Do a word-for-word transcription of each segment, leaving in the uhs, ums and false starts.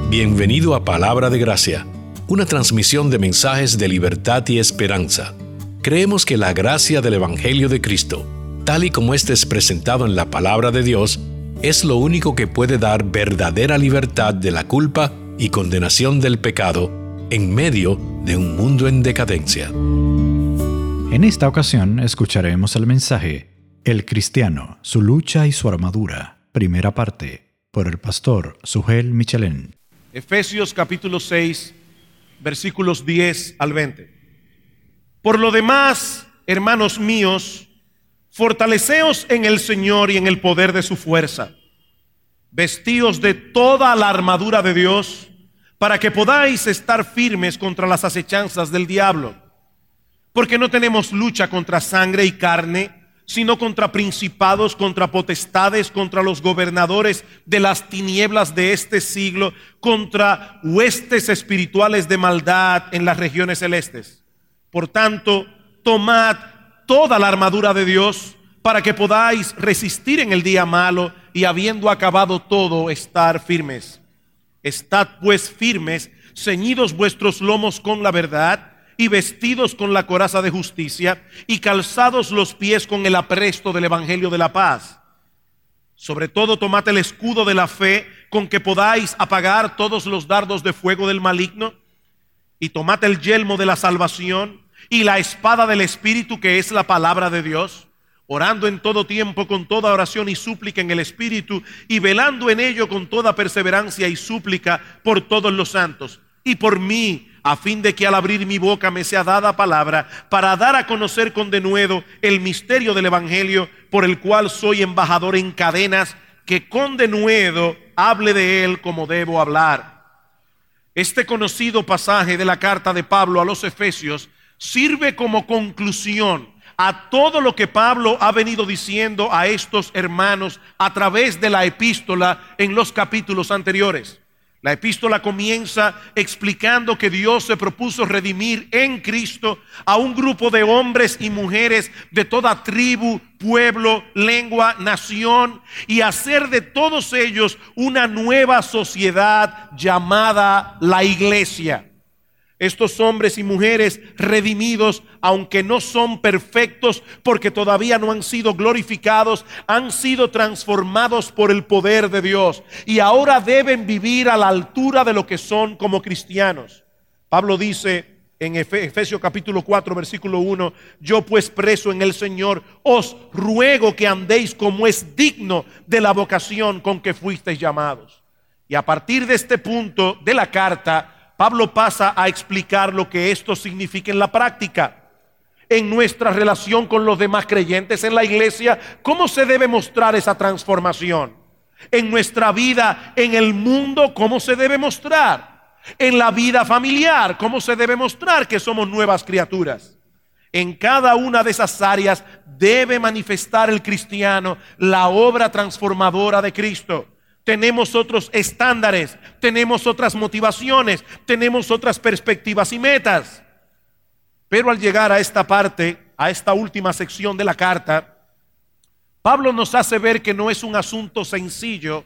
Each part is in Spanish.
Bienvenido a Palabra de Gracia, una transmisión de mensajes de libertad y esperanza. Creemos que la gracia del Evangelio de Cristo, tal y como éste es presentado en la Palabra de Dios, es lo único que puede dar verdadera libertad de la culpa y condenación del pecado en medio de un mundo en decadencia. En esta ocasión escucharemos el mensaje El cristiano, su lucha y su armadura, primera parte, por el pastor Sugel Michelén. Efesios capítulo seis, versículos diez al veinte. Por lo demás, hermanos míos, fortaleceos en el Señor y en el poder de su fuerza. Vestíos de toda la armadura de Dios, para que podáis estar firmes contra las acechanzas del diablo. Porque no tenemos lucha contra sangre y carne, sino contra principados, contra potestades, contra los gobernadores de las tinieblas de este siglo, contra huestes espirituales de maldad en las regiones celestes. Por tanto, tomad toda la armadura de Dios para que podáis resistir en el día malo y habiendo acabado todo, estar firmes. Estad pues firmes, ceñidos vuestros lomos con la verdad y vestidos con la coraza de justicia y calzados los pies con el apresto del evangelio de la paz. Sobre todo tomad el escudo de la fe con que podáis apagar todos los dardos de fuego del maligno, y tomad el yelmo de la salvación y la espada del Espíritu, que es la palabra de Dios, orando en todo tiempo con toda oración y súplica en el Espíritu, y velando en ello con toda perseverancia y súplica por todos los santos y por mí, a fin de que al abrir mi boca me sea dada palabra para dar a conocer con denuedo el misterio del evangelio, por el cual soy embajador en cadenas, que con denuedo hable de él como debo hablar. Este conocido pasaje de la carta de Pablo a los Efesios sirve como conclusión a todo lo que Pablo ha venido diciendo a estos hermanos a través de la epístola en los capítulos anteriores. La epístola comienza explicando que Dios se propuso redimir en Cristo a un grupo de hombres y mujeres de toda tribu, pueblo, lengua, nación, y hacer de todos ellos una nueva sociedad llamada la iglesia. Estos hombres y mujeres redimidos, aunque no son perfectos porque todavía no han sido glorificados, han sido transformados por el poder de Dios y ahora deben vivir a la altura de lo que son como cristianos. Pablo dice en Efesios capítulo cuatro versículo uno: yo pues preso en el Señor os ruego que andéis como es digno de la vocación con que fuisteis llamados. Y a partir de este punto de la carta, Pablo pasa a explicar lo que esto significa en la práctica. En nuestra relación con los demás creyentes en la iglesia, ¿cómo se debe mostrar esa transformación? En nuestra vida en el mundo, ¿cómo se debe mostrar? En la vida familiar, ¿cómo se debe mostrar que somos nuevas criaturas? En cada una de esas áreas debe manifestar el cristiano la obra transformadora de Cristo. Tenemos otros estándares, tenemos otras motivaciones, tenemos otras perspectivas y metas. Pero al llegar a esta parte, a esta última sección de la carta, Pablo nos hace ver que no es un asunto sencillo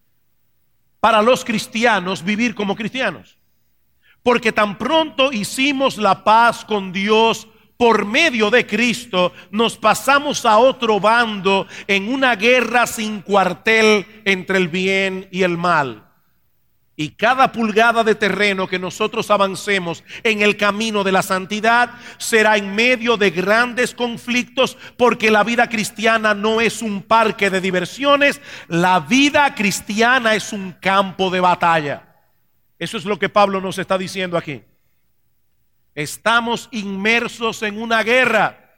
para los cristianos vivir como cristianos. Porque tan pronto hicimos la paz con Dios por medio de Cristo, nos pasamos a otro bando en una guerra sin cuartel entre el bien y el mal. Y cada pulgada de terreno que nosotros avancemos en el camino de la santidad será en medio de grandes conflictos, porque la vida cristiana no es un parque de diversiones, la vida cristiana es un campo de batalla. Eso es lo que Pablo nos está diciendo aquí. Estamos inmersos en una guerra.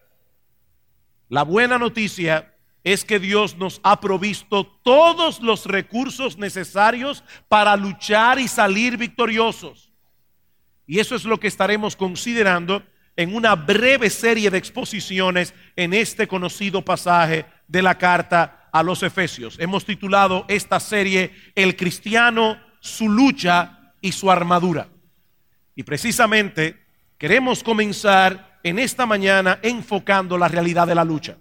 La buena noticia es que Dios nos ha provisto todos los recursos necesarios para luchar y salir victoriosos. Y eso es lo que estaremos considerando en una breve serie de exposiciones en este conocido pasaje de la carta a los Efesios. Hemos titulado esta serie El cristiano, su lucha y su armadura. Y precisamente queremos comenzar en esta mañana enfocando la realidad de la lucha.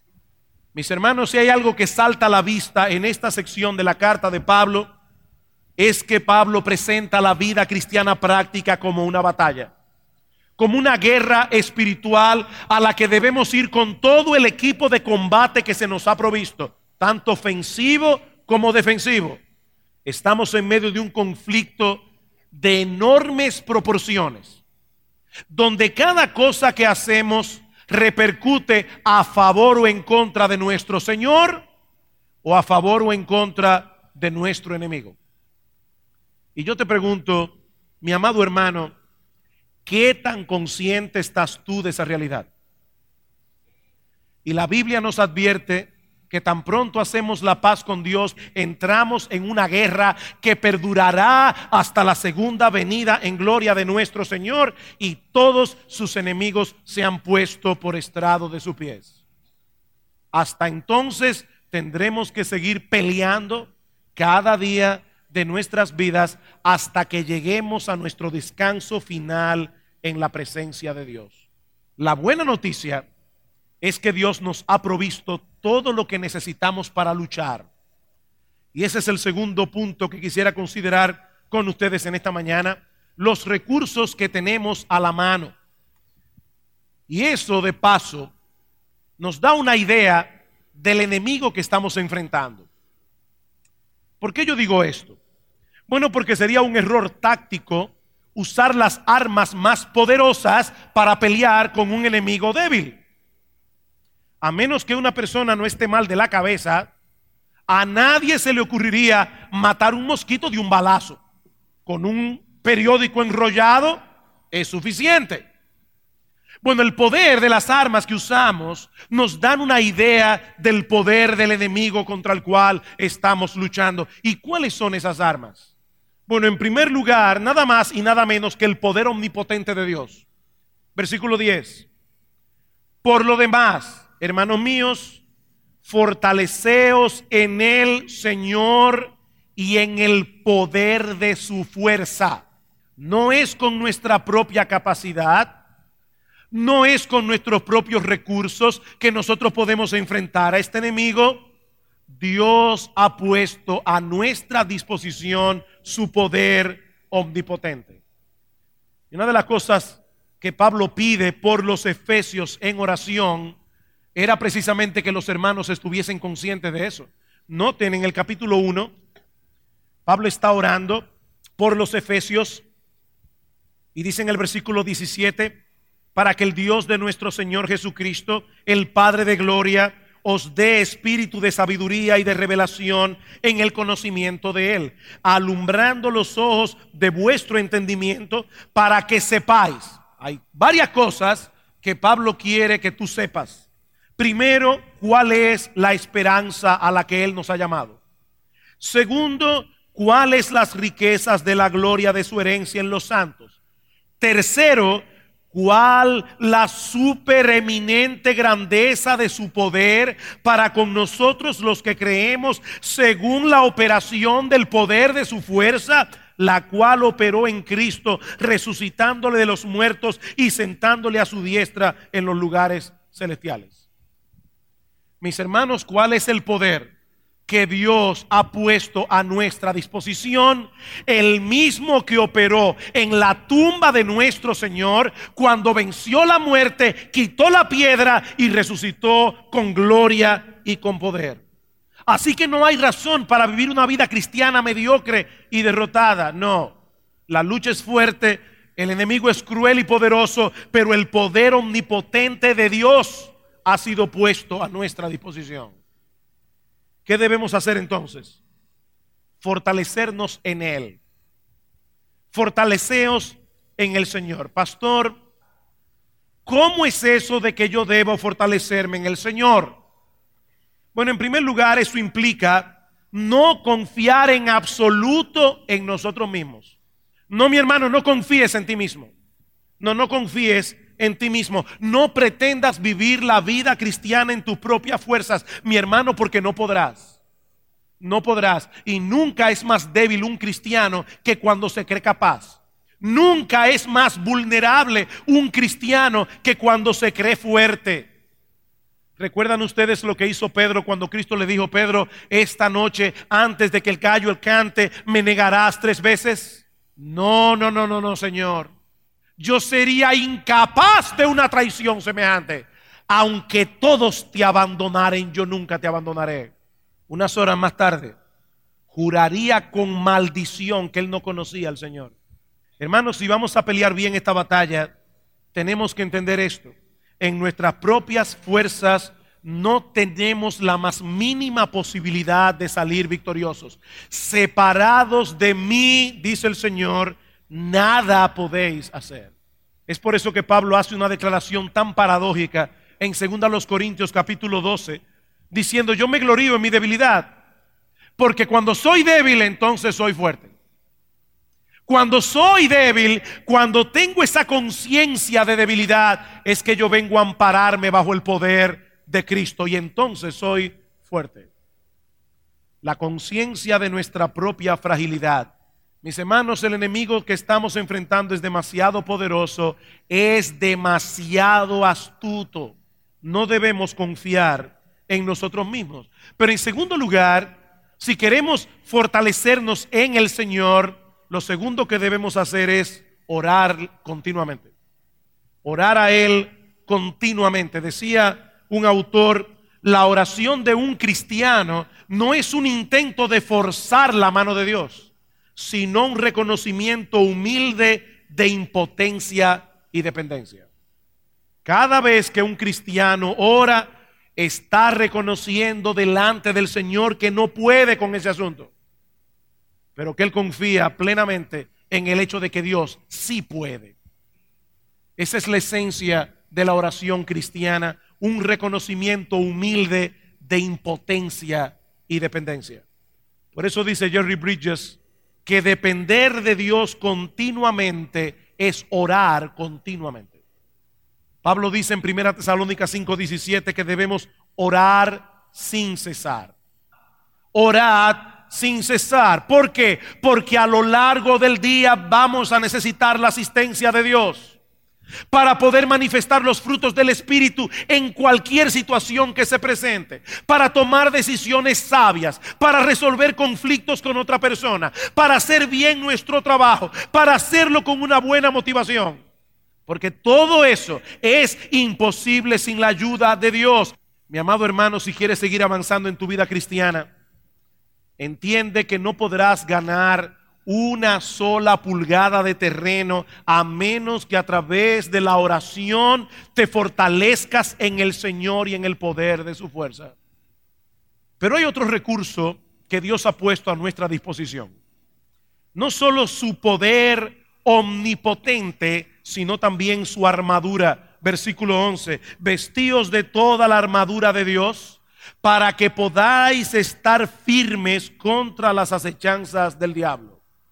Mis hermanos, si hay algo que salta a la vista en esta sección de la carta de Pablo, es que Pablo presenta la vida cristiana práctica como una batalla, como una guerra espiritual a la que debemos ir con todo el equipo de combate que se nos ha provisto, tanto ofensivo como defensivo. Estamos en medio de un conflicto de enormes proporciones, donde cada cosa que hacemos repercute a favor o en contra de nuestro Señor o a favor o en contra de nuestro enemigo. Y yo te pregunto, mi amado hermano, ¿qué tan consciente estás tú de esa realidad? Y la Biblia nos advierte que tan pronto hacemos la paz con Dios, entramos en una guerra que perdurará hasta la segunda venida en gloria de nuestro Señor, y todos sus enemigos se han puesto por estrado de sus pies. Hasta entonces tendremos que seguir peleando cada día de nuestras vidas hasta que lleguemos a nuestro descanso final en la presencia de Dios. La buena noticia es que Dios nos ha provisto todo lo que necesitamos para luchar. Y ese es el segundo punto que quisiera considerar con ustedes en esta mañana: los recursos que tenemos a la mano. Y eso, de paso, nos da una idea del enemigo que estamos enfrentando. ¿Por qué yo digo esto? Bueno, porque sería un error táctico usar las armas más poderosas para pelear con un enemigo débil. A menos que una persona no esté mal de la cabeza, a nadie se le ocurriría matar un mosquito de un balazo. Con un periódico enrollado es suficiente. Bueno, el poder de las armas que usamos nos dan una idea del poder del enemigo contra el cual estamos luchando. ¿Y cuáles son esas armas? Bueno, en primer lugar, nada más y nada menos que el poder omnipotente de Dios. Versículo diez. Por lo demás, hermanos míos, fortaleceos en el Señor y en el poder de su fuerza. No es con nuestra propia capacidad, no es con nuestros propios recursos que nosotros podemos enfrentar a este enemigo. Dios ha puesto a nuestra disposición su poder omnipotente. Y una de las cosas que Pablo pide por los efesios en oración era precisamente que los hermanos estuviesen conscientes de eso. Noten en el capítulo uno, Pablo está orando por los efesios y dice en el versículo diecisiete: para que el Dios de nuestro Señor Jesucristo, el Padre de gloria, os dé espíritu de sabiduría y de revelación en el conocimiento de Él, alumbrando los ojos de vuestro entendimiento, para que sepáis. Hay varias cosas que Pablo quiere que tú sepas. Primero, cuál es la esperanza a la que Él nos ha llamado. Segundo, cuáles las riquezas de la gloria de su herencia en los santos. Tercero, cuál la supereminente grandeza de su poder para con nosotros los que creemos, según la operación del poder de su fuerza, la cual operó en Cristo, resucitándole de los muertos y sentándole a su diestra en los lugares celestiales. Mis hermanos, ¿cuál es el poder que Dios ha puesto a nuestra disposición? El mismo que operó en la tumba de nuestro Señor cuando venció la muerte, quitó la piedra y resucitó con gloria y con poder. Así que no hay razón para vivir una vida cristiana mediocre y derrotada. No, la lucha es fuerte, el enemigo es cruel y poderoso, pero el poder omnipotente de Dios ha sido puesto a nuestra disposición. ¿Qué debemos hacer entonces? Fortalecernos en Él. Fortaleceos en el Señor. Pastor, ¿cómo es eso de que yo debo fortalecerme en el Señor? Bueno, en primer lugar, eso implica no confiar en absoluto en nosotros mismos. No, mi hermano, no confíes en ti mismo. No, no confíes en ti mismo. No pretendas vivir la vida cristiana en tus propias fuerzas, mi hermano, porque no podrás. No podrás. Y nunca es más débil un cristiano que cuando se cree capaz. Nunca es más vulnerable un cristiano que cuando se cree fuerte. ¿Recuerdan ustedes lo que hizo Pedro cuando Cristo le dijo: Pedro, esta noche antes de que el gallo cante, me negarás tres veces? No, no, no, no, no, Señor. Yo sería incapaz de una traición semejante. Aunque todos te abandonaren, yo nunca te abandonaré. Unas horas más tarde, juraría con maldición que él no conocía al Señor. Hermanos, si vamos a pelear bien esta batalla, tenemos que entender esto. En nuestras propias fuerzas no tenemos la más mínima posibilidad de salir victoriosos. Separados de mí, dice el Señor, nada podéis hacer. Es por eso que Pablo hace una declaración tan paradójica en segunda Corintios capítulo doce, diciendo: yo me glorío en mi debilidad, porque cuando soy débil, entonces soy fuerte. Cuando soy débil, cuando tengo esa conciencia de debilidad, es que yo vengo a ampararme bajo el poder de Cristo, y entonces soy fuerte. La conciencia de nuestra propia fragilidad. Mis hermanos, el enemigo que estamos enfrentando es demasiado poderoso, es demasiado astuto. No debemos confiar en nosotros mismos. Pero en segundo lugar, si queremos fortalecernos en el Señor, lo segundo que debemos hacer es orar continuamente. Orar a Él continuamente. Decía un autor: la oración de un cristiano no es un intento de forzar la mano de Dios, sino un reconocimiento humilde de impotencia y dependencia. Cada vez que un cristiano ora, está reconociendo delante del Señor que no puede con ese asunto, pero que él confía plenamente en el hecho de que Dios sí puede. Esa es la esencia de la oración cristiana, un reconocimiento humilde de impotencia y dependencia. Por eso dice Jerry Bridges que depender de Dios continuamente es orar continuamente. Pablo dice en primera Tesalónica cinco diecisiete que debemos orar sin cesar. Orad sin cesar. ¿Por qué? Porque a lo largo del día vamos a necesitar la asistencia de Dios para poder manifestar los frutos del Espíritu en cualquier situación que se presente, para tomar decisiones sabias, para resolver conflictos con otra persona, para hacer bien nuestro trabajo, para hacerlo con una buena motivación. Porque todo eso es imposible sin la ayuda de Dios. Mi amado hermano, si quieres seguir avanzando en tu vida cristiana, entiende que no podrás ganar una sola pulgada de terreno a menos que a través de la oración te fortalezcas en el Señor y en el poder de su fuerza. Pero hay otro recurso que Dios ha puesto a nuestra disposición. No solo su poder omnipotente, sino también su armadura. Versículo once: vestíos de toda la armadura de Dios, para que podáis estar firmes contra las acechanzas del diablo.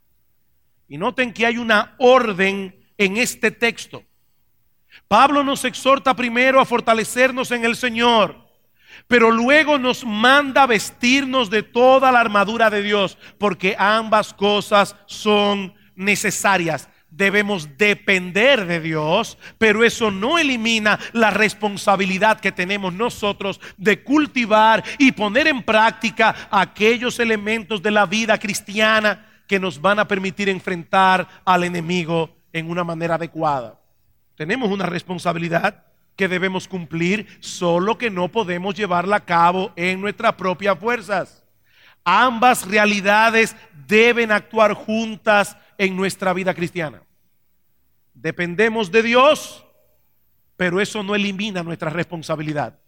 Y noten que hay una orden en este texto. Pablo nos exhorta primero a fortalecernos en el Señor, pero luego nos manda vestirnos de toda la armadura de Dios, porque ambas cosas son necesarias. Debemos depender de Dios, pero eso no elimina la responsabilidad que tenemos nosotros de cultivar y poner en práctica aquellos elementos de la vida cristiana que nos van a permitir enfrentar al enemigo en una manera adecuada. Tenemos una responsabilidad que debemos cumplir, solo que no podemos llevarla a cabo en nuestras propias fuerzas. Ambas realidades deben actuar juntas en nuestra vida cristiana. Dependemos de Dios, pero eso no elimina nuestra responsabilidad.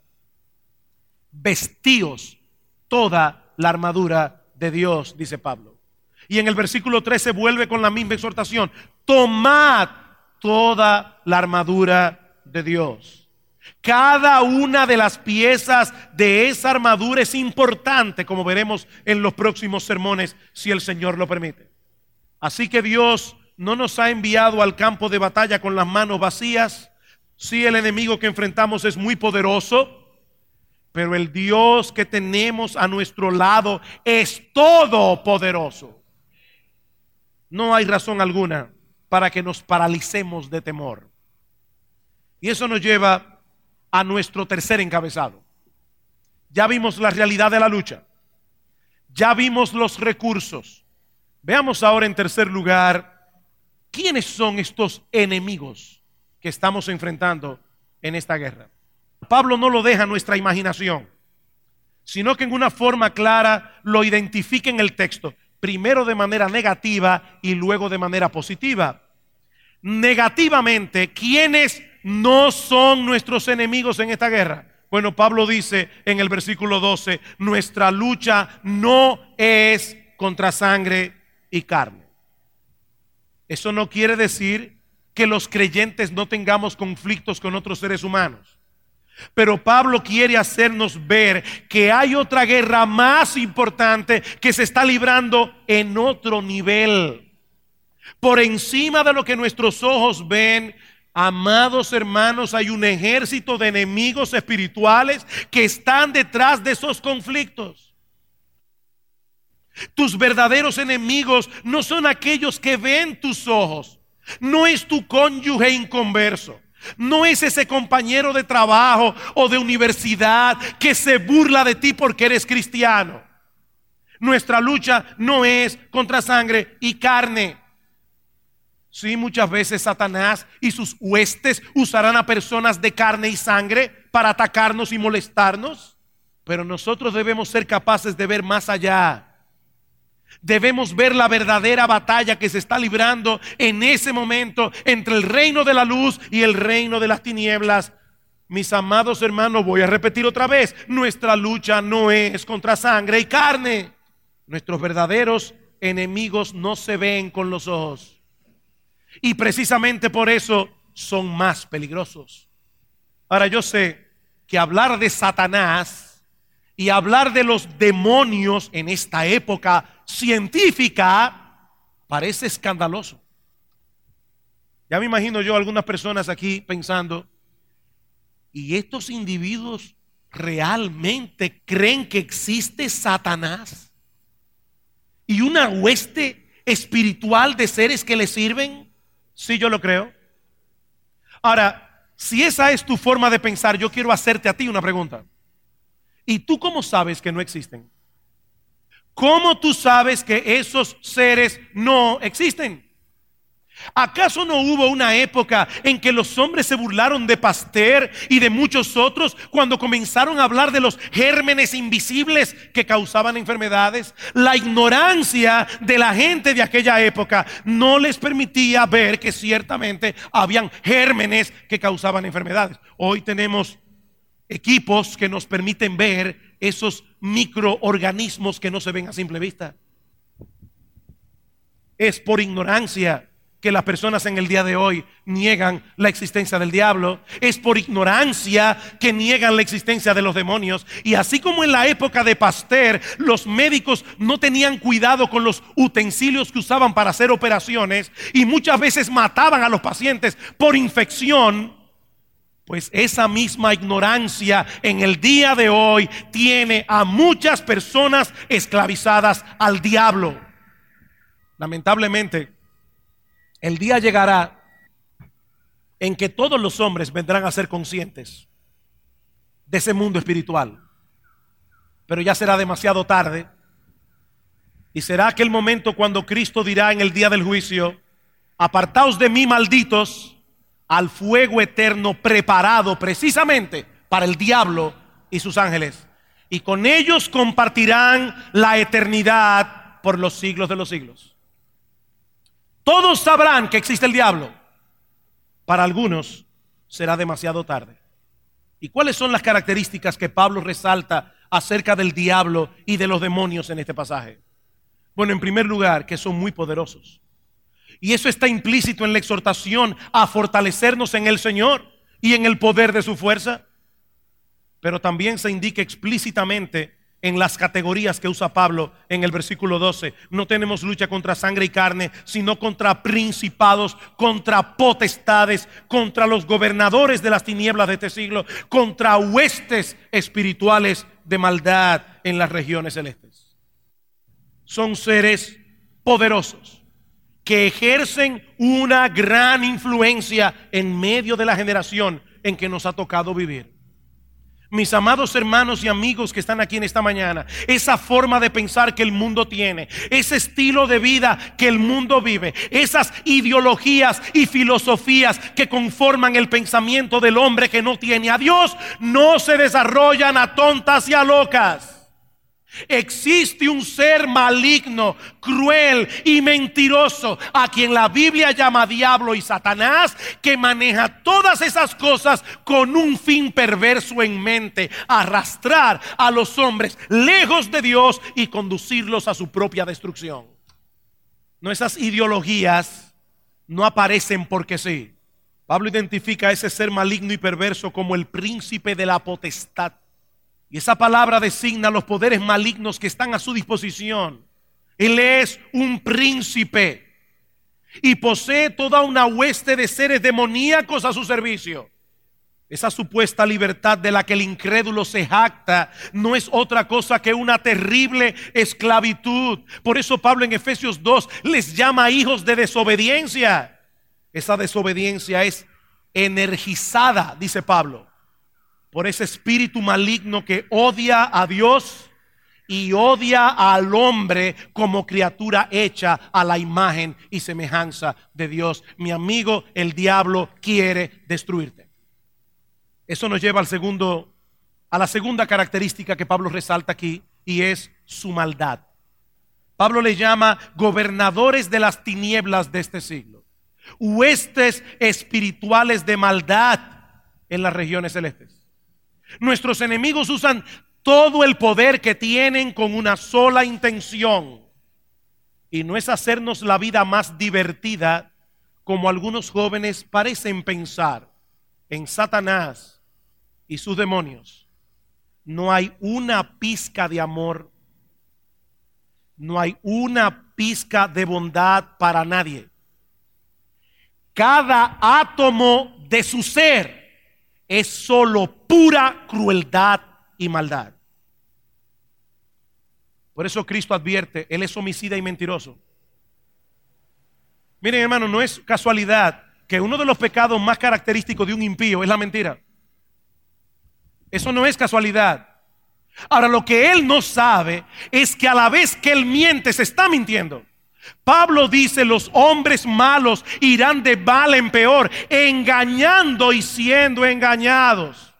Vestíos toda la armadura de Dios, dice Pablo. Y en el versículo trece vuelve con la misma exhortación: tomad toda la armadura de Dios. Cada una de las piezas de esa armadura es importante, como veremos en los próximos sermones, si el Señor lo permite. Así que Dios no nos ha enviado al campo de batalla con las manos vacías. Sí, el enemigo que enfrentamos es muy poderoso, pero el Dios que tenemos a nuestro lado es todopoderoso. No hay razón alguna para que nos paralicemos de temor. Y eso nos lleva a nuestro tercer encabezado. Ya vimos la realidad de la lucha. Ya vimos los recursos. Veamos ahora en tercer lugar, ¿quiénes son estos enemigos que estamos enfrentando en esta guerra? Pablo no lo deja a nuestra imaginación, sino que en una forma clara lo identifica en el texto, primero de manera negativa y luego de manera positiva. Negativamente, ¿quiénes no son nuestros enemigos en esta guerra? Bueno, Pablo dice en el versículo doce, nuestra lucha no es contra sangre y carne. Eso no quiere decir que los creyentes no tengamos conflictos con otros seres humanos. Pero Pablo quiere hacernos ver que hay otra guerra más importante que se está librando en otro nivel. Por encima de lo que nuestros ojos ven, amados hermanos, hay un ejército de enemigos espirituales que están detrás de esos conflictos. Tus verdaderos enemigos no son aquellos que ven tus ojos. No es tu cónyuge inconverso. No es ese compañero de trabajo o de universidad que se burla de ti porque eres cristiano. Nuestra lucha no es contra sangre y carne. Sí, muchas veces Satanás y sus huestes usarán a personas de carne y sangre para atacarnos y molestarnos, pero nosotros debemos ser capaces de ver más allá. Debemos ver la verdadera batalla que se está librando en ese momento entre el reino de la luz y el reino de las tinieblas. Mis amados hermanos, voy a repetir otra vez, nuestra lucha no es contra sangre y carne. Nuestros verdaderos enemigos no se ven con los ojos. Y precisamente por eso son más peligrosos. Ahora, yo sé que hablar de Satanás y hablar de los demonios en esta época científica parece escandaloso. Ya me imagino yo algunas personas aquí pensando, ¿y estos individuos realmente creen que existe Satanás y una hueste espiritual de seres que le sirven? Sí, yo lo creo. Ahora, si esa es tu forma de pensar, yo quiero hacerte a ti una pregunta. ¿Y tú cómo sabes que no existen? ¿Cómo tú sabes que esos seres no existen? ¿Acaso no hubo una época en que los hombres se burlaron de Pasteur y de muchos otros cuando comenzaron a hablar de los gérmenes invisibles que causaban enfermedades? La ignorancia de la gente de aquella época no les permitía ver que ciertamente habían gérmenes que causaban enfermedades. Hoy tenemos equipos que nos permiten ver esos microorganismos que no se ven a simple vista. Es por ignorancia que las personas en el día de hoy niegan la existencia del diablo. Es por ignorancia que niegan la existencia de los demonios. Y así como en la época de Pasteur los médicos no tenían cuidado con los utensilios que usaban para hacer operaciones y muchas veces mataban a los pacientes por infección, pues esa misma ignorancia en el día de hoy tiene a muchas personas esclavizadas al diablo. Lamentablemente, el día llegará en que todos los hombres vendrán a ser conscientes de ese mundo espiritual, pero ya será demasiado tarde. Y será aquel momento cuando Cristo dirá en el día del juicio: apartaos de mí, malditos, al fuego eterno preparado precisamente para el diablo y sus ángeles, y con ellos compartirán la eternidad por los siglos de los siglos. Todos sabrán que existe el diablo. Para algunos será demasiado tarde. ¿Y cuáles son las características que Pablo resalta acerca del diablo y de los demonios en este pasaje? Bueno, en primer lugar, que son muy poderosos. Y eso está implícito en la exhortación a fortalecernos en el Señor y en el poder de su fuerza. Pero también se indica explícitamente en las categorías que usa Pablo en el versículo doce. No tenemos lucha contra sangre y carne, sino contra principados, contra potestades, contra los gobernadores de las tinieblas de este siglo, contra huestes espirituales de maldad en las regiones celestes. Son seres poderosos que ejercen una gran influencia en medio de la generación en que nos ha tocado vivir. Mis amados hermanos y amigos que están aquí en esta mañana, esa forma de pensar que el mundo tiene, ese estilo de vida que el mundo vive, esas ideologías y filosofías que conforman el pensamiento del hombre que no tiene a Dios, no se desarrollan a tontas y a locas. Existe un ser maligno, cruel y mentiroso, a quien la Biblia llama diablo y Satanás, que maneja todas esas cosas con un fin perverso en mente: arrastrar a los hombres lejos de Dios y conducirlos a su propia destrucción. No, esas ideologías no aparecen porque sí. Pablo identifica a ese ser maligno y perverso como el príncipe de la potestad. Y esa palabra designa los poderes malignos que están a su disposición. Él es un príncipe y posee toda una hueste de seres demoníacos a su servicio. Esa supuesta libertad de la que el incrédulo se jacta no es otra cosa que una terrible esclavitud. Por eso Pablo en Efesios dos les llama hijos de desobediencia. Esa desobediencia es energizada, dice Pablo, por ese espíritu maligno que odia a Dios y odia al hombre como criatura hecha a la imagen y semejanza de Dios. Mi amigo, el diablo quiere destruirte. Eso nos lleva al segundo, a la segunda característica que Pablo resalta aquí, y es su maldad. Pablo le llama gobernadores de las tinieblas de este siglo, huestes espirituales de maldad en las regiones celestes. Nuestros enemigos usan todo el poder que tienen con una sola intención, y no es hacernos la vida más divertida, como algunos jóvenes parecen pensar. En Satanás y sus demonios no hay una pizca de amor, no hay una pizca de bondad para nadie. Cada átomo de su ser es solo pura crueldad y maldad. Por eso Cristo advierte: Él es homicida y mentiroso. Miren, hermano, no es casualidad que uno de los pecados más característicos de un impío es la mentira. Eso no es casualidad. Ahora, lo que él no sabe es que a la vez que él miente, se está mintiendo. Pablo dice: los hombres malos irán de mal en peor, engañando y siendo engañados.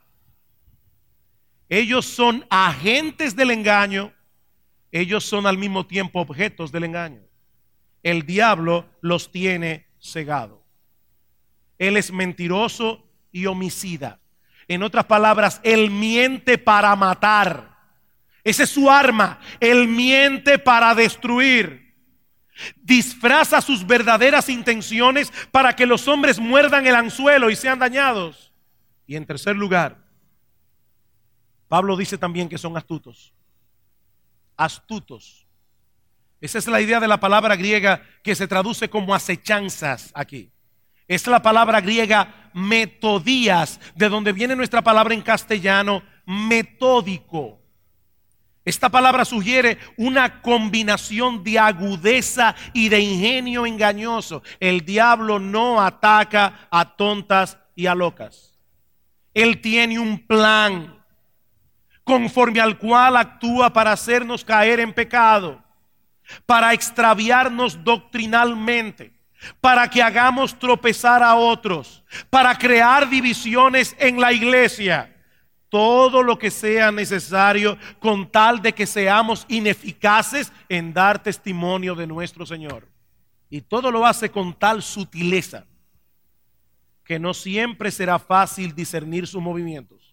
Ellos son agentes del engaño, ellos son al mismo tiempo objetos del engaño. El diablo los tiene cegado. Él es mentiroso y homicida. En otras palabras, él miente para matar. Esa es su arma. Él miente para destruir. Disfraza sus verdaderas intenciones para que los hombres muerdan el anzuelo y sean dañados. Y en tercer lugar, Pablo dice también que son astutos. Astutos. Esa es la idea de la palabra griega que se traduce como acechanzas aquí. Es la palabra griega metodías, de donde viene nuestra palabra en castellano metódico. Esta palabra sugiere una combinación de agudeza y de ingenio engañoso. El diablo no ataca a tontas y a locas. Él tiene un plan conforme al cual actúa para hacernos caer en pecado, para extraviarnos doctrinalmente, para que hagamos tropezar a otros, para crear divisiones en la iglesia. Todo lo que sea necesario con tal de que seamos ineficaces en dar testimonio de nuestro Señor. Y todo lo hace con tal sutileza que no siempre será fácil discernir sus movimientos.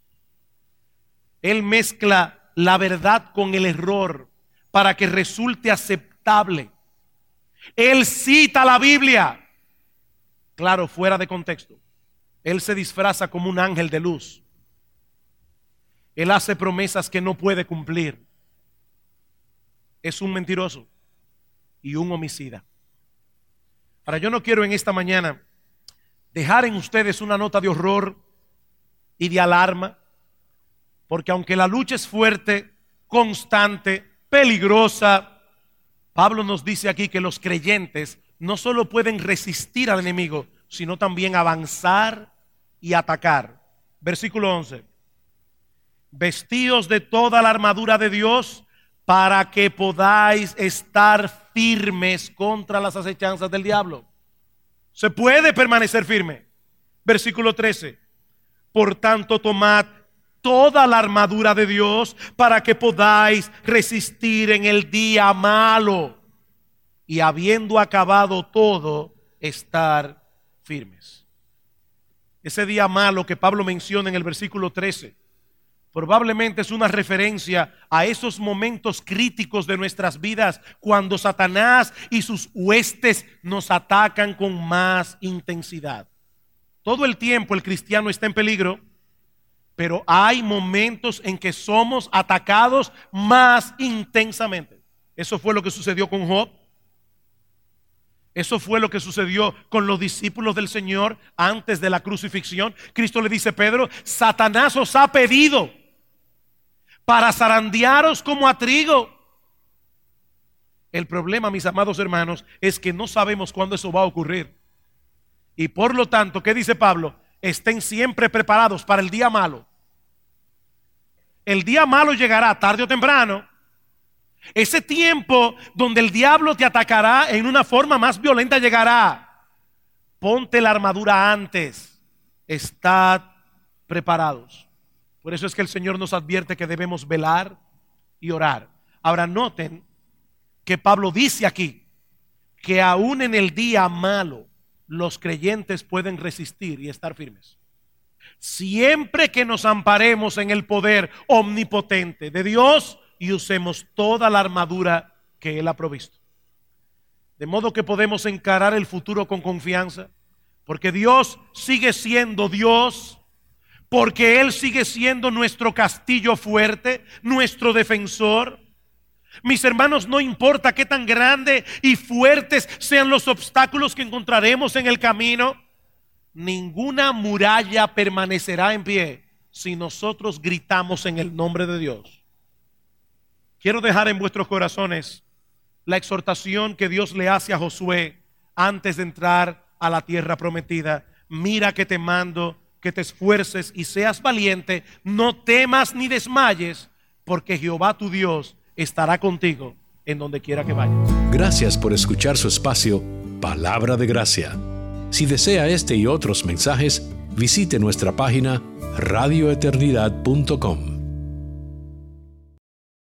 Él mezcla la verdad con el error para que resulte aceptable. Él cita la Biblia, claro, fuera de contexto. Él se disfraza como un ángel de luz. Él hace promesas que no puede cumplir. Es un mentiroso y un homicida. Ahora, yo no quiero en esta mañana dejar en ustedes una nota de horror y de alarma, porque aunque la lucha es fuerte, constante, peligrosa, Pablo nos dice aquí que los creyentes no solo pueden resistir al enemigo, sino también avanzar y atacar. Versículo once. vestíos de toda la armadura de Dios para que podáis estar firmes contra las acechanzas del diablo. Se puede permanecer firme. Versículo trece. Por tanto, tomad toda la armadura de Dios para que podáis resistir en el día malo y habiendo acabado todo, estar firmes. Ese día malo que Pablo menciona en el versículo trece probablemente es una referencia a esos momentos críticos de nuestras vidas cuando Satanás y sus huestes nos atacan con más intensidad. Todo el tiempo el cristiano está en peligro, pero hay momentos en que somos atacados más intensamente. Eso fue lo que sucedió con Job. Eso fue lo que sucedió con los discípulos del Señor antes de la crucifixión. Cristo le dice a Pedro: Satanás os ha pedido para zarandearos como a trigo. El problema, mis amados hermanos, es que no sabemos cuándo eso va a ocurrir. Y por lo tanto, ¿qué dice Pablo? Estén siempre preparados para el día malo. El día malo llegará tarde o temprano. Ese tiempo donde el diablo te atacará en una forma más violenta llegará. Ponte la armadura antes. Estad preparados. Por eso es que el Señor nos advierte que debemos velar y orar. Ahora noten que Pablo dice aquí que aún en el día malo los creyentes pueden resistir y estar firmes. Siempre que nos amparemos en el poder omnipotente de Dios y usemos toda la armadura que Él ha provisto. De modo que podemos encarar el futuro con confianza, porque Dios sigue siendo Dios, porque Él sigue siendo nuestro castillo fuerte, nuestro defensor. Mis hermanos, no importa qué tan grande y fuertes sean los obstáculos que encontraremos en el camino, ninguna muralla permanecerá en pie si nosotros gritamos en el nombre de Dios. Quiero dejar en vuestros corazones la exhortación que Dios le hace a Josué antes de entrar a la tierra prometida. Mira que te mando que te esfuerces y seas valiente, no temas ni desmayes, porque Jehová tu Dios estará contigo en donde quiera que vayas. Gracias por escuchar su espacio Palabra de Gracia. Si desea este y otros mensajes, visite nuestra página radio eternidad punto com.